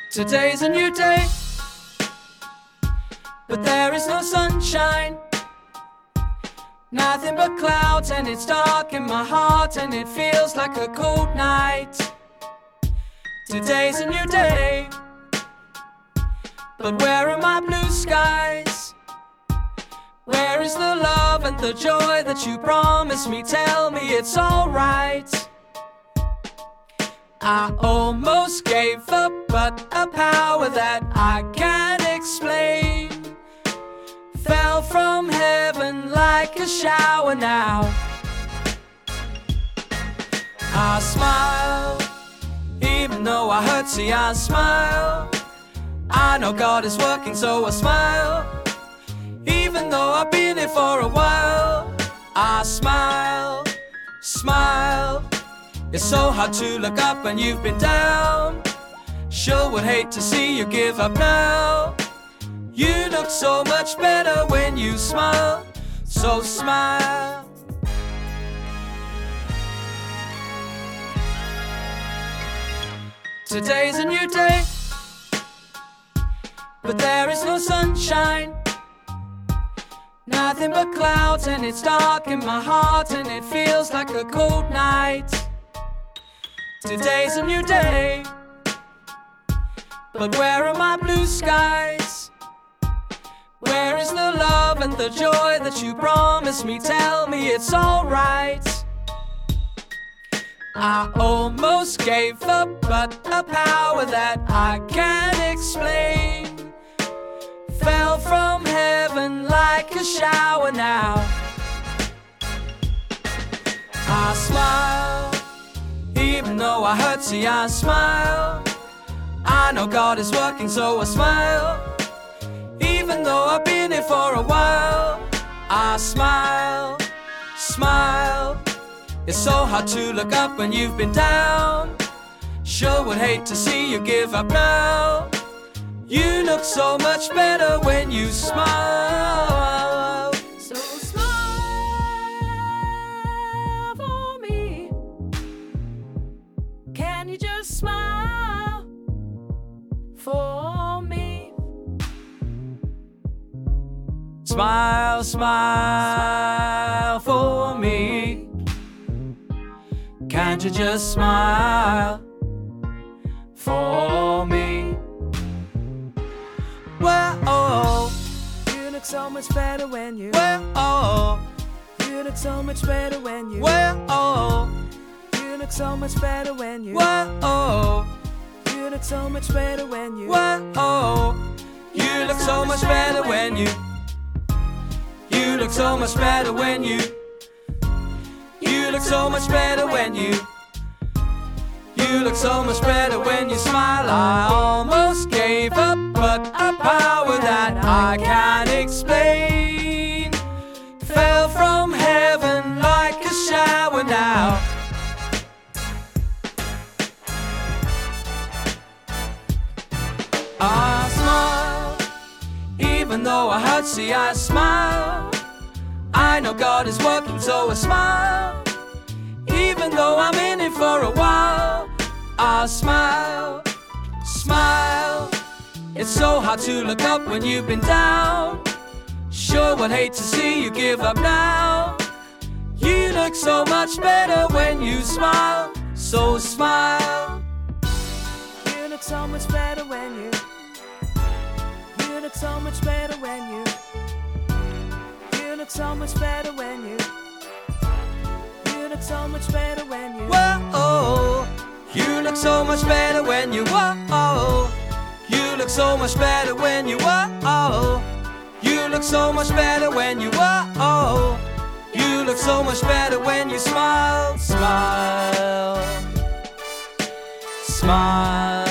Today's a new day, but there is no sunshine. Nothing but clouds, and it's dark in my heart, and it feels like a cold night. Today's a new day, but where are my blue skies? Where is the love and the joy that you promised me? Tell me it's alright. I almost gave up, but a power that I can't explain fell from heaven like a shower now. I smile, even though I hurt, see I smile. I know God is working, so I smile. Even though I've been here for a while, I smile, smile. It's so hard to look up when you've been down. Sure would hate to see you give up now. You look so much better when you smile, so smile. Today's a new day, but there is no sunshine. Nothing but clouds, and it's dark in my heart, and it feels like a cold night. Today's a new day, but where are my blue skies? Where is the love and the joy that you promised me? Tell me it's alright. I almost gave up, but a power that I can't explain fell from heaven like a shower now. I smile, even though I hurt, see I smile. I know God is working, so I smile. Even though I've been here for a while, I smile, smile. It's so hard to look up when you've been down. Sure would hate to see you give up now. You look so much better when you smile. So smile for me. Can you just smile for me? Smile, smile for me. Can't you just smile for me? Well, you look so much better when you. well, You look so much better when you. well, You look so much better when you. well, You look so much better when you. well, you look so much better when you. You look so much better when you. You look so much better when you. You look so much better when you smile. I almost gave up, but a power that I can't explain fell from heaven like a shower now. I smile, even though I hurt, see I smile. I know God is working, so I smile. Even though I'm in it for a while, I smile, smile. It's so hard to look up when you've been down. Sure would hate to see you give up now. You look so much better when you smile, so smile. You look so much better when you. You look so much better when you. You look so much better when you. You look so much better when you. Whoa, you look so much better when you. Whoa, you look so much better when you. Whoa, you look so much better when you. Whoa, you look so much better when you smile, smile, smile.